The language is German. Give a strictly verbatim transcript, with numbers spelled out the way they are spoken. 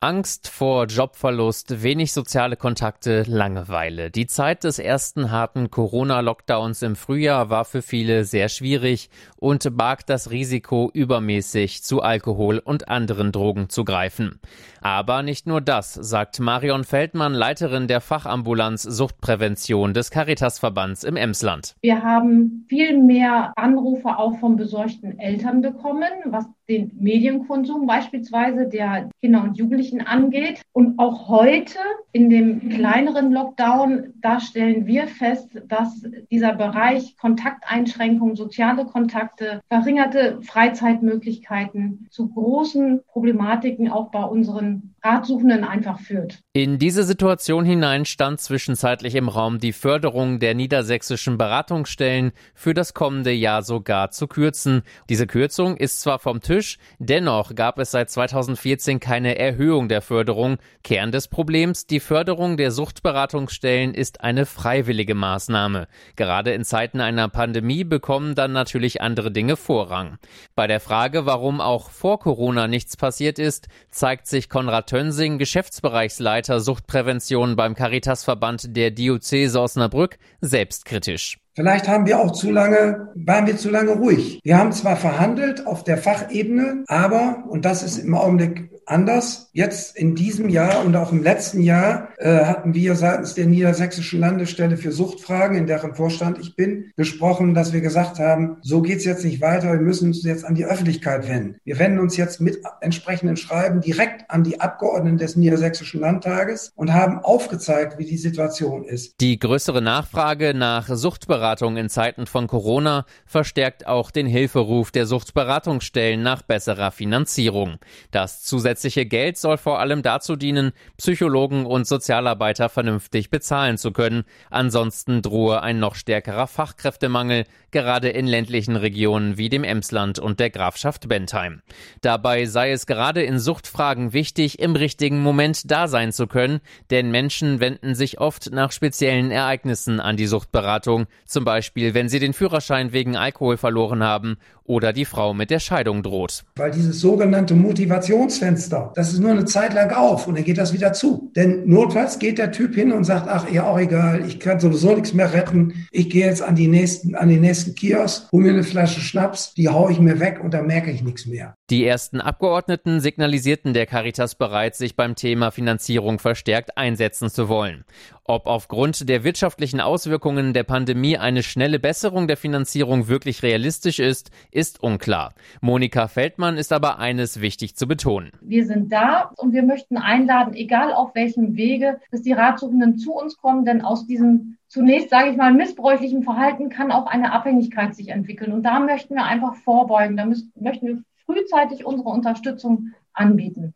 Angst vor Jobverlust, wenig soziale Kontakte, Langeweile. Die Zeit des ersten harten Corona-Lockdowns im Frühjahr war für viele sehr schwierig und barg das Risiko, übermäßig zu Alkohol und anderen Drogen zu greifen. Aber nicht nur das, sagt Marion Feldmann, Leiterin der Fachambulanz Suchtprävention des Caritasverbands im Emsland. Wir haben viel mehr Anrufe auch von besorgten Eltern bekommen, was den Medienkonsum beispielsweise der Kinder und Jugendlichen angeht. Und auch heute in dem kleineren Lockdown, da stellen wir fest, dass dieser Bereich Kontakteinschränkungen, soziale Kontakte, verringerte Freizeitmöglichkeiten zu großen Problematiken auch bei unseren Ratsuchenden einfach führt. In diese Situation hinein stand zwischenzeitlich im Raum, die Förderung der niedersächsischen Beratungsstellen für das kommende Jahr sogar zu kürzen. Diese Kürzung ist zwar vom Tisch, dennoch gab es seit zweitausendvierzehn keine Erhöhung der Förderung. Kern des Problems: die Förderung der Suchtberatungsstellen ist eine freiwillige Maßnahme. Gerade in Zeiten einer Pandemie bekommen dann natürlich andere Dinge Vorrang. Bei der Frage, warum auch vor Corona nichts passiert ist, zeigt sich Konrad Tönsing, Geschäftsbereichsleiter Suchtprävention beim Caritasverband der Diözese Osnabrück, selbstkritisch. Vielleicht haben wir auch zu lange, waren wir zu lange ruhig. Wir haben zwar verhandelt auf der Fachebene, aber, und das ist im Augenblick anders, jetzt in diesem Jahr und auch im letzten Jahr äh, hatten wir seitens der Niedersächsischen Landesstelle für Suchtfragen, in deren Vorstand ich bin, besprochen, dass wir gesagt haben, so geht's jetzt nicht weiter, wir müssen uns jetzt an die Öffentlichkeit wenden. Wir wenden uns jetzt mit entsprechenden Schreiben direkt an die Abgeordneten des Niedersächsischen Landtages und haben aufgezeigt, wie die Situation ist. Die größere Nachfrage nach Suchtberatung in Zeiten von Corona verstärkt auch den Hilferuf der Suchtberatungsstellen nach besserer Finanzierung. Das zusätzliche Geld soll vor allem dazu dienen, Psychologen und Sozialarbeiter vernünftig bezahlen zu können. Ansonsten drohe ein noch stärkerer Fachkräftemangel, gerade in ländlichen Regionen wie dem Emsland und der Grafschaft Bentheim. Dabei sei es gerade in Suchtfragen wichtig, im richtigen Moment da sein zu können, denn Menschen wenden sich oft nach speziellen Ereignissen an die Suchtberatung. Zum Beispiel, wenn sie den Führerschein wegen Alkohol verloren haben oder die Frau mit der Scheidung droht. Weil dieses sogenannte Motivationsfenster, das ist nur eine Zeit lang auf und dann geht das wieder zu. Denn notfalls geht der Typ hin und sagt, ach, ja auch egal, ich kann sowieso nichts mehr retten. Ich gehe jetzt an die nächsten, an den nächsten Kiosk, hol mir eine Flasche Schnaps, die haue ich mir weg und dann merke ich nichts mehr. Die ersten Abgeordneten signalisierten der Caritas bereits, sich beim Thema Finanzierung verstärkt einsetzen zu wollen. Ob aufgrund der wirtschaftlichen Auswirkungen der Pandemie eine schnelle Besserung der Finanzierung wirklich realistisch ist, ist unklar. Monika Feldmann ist aber eines wichtig zu betonen. Wir sind da und wir möchten einladen, egal auf welchem Wege, dass die Ratsuchenden zu uns kommen, denn aus diesem zunächst, sage ich mal, missbräuchlichen Verhalten kann auch eine Abhängigkeit sich entwickeln. Und da möchten wir einfach vorbeugen. Da müssen, möchten wir frühzeitig unsere Unterstützung anbieten.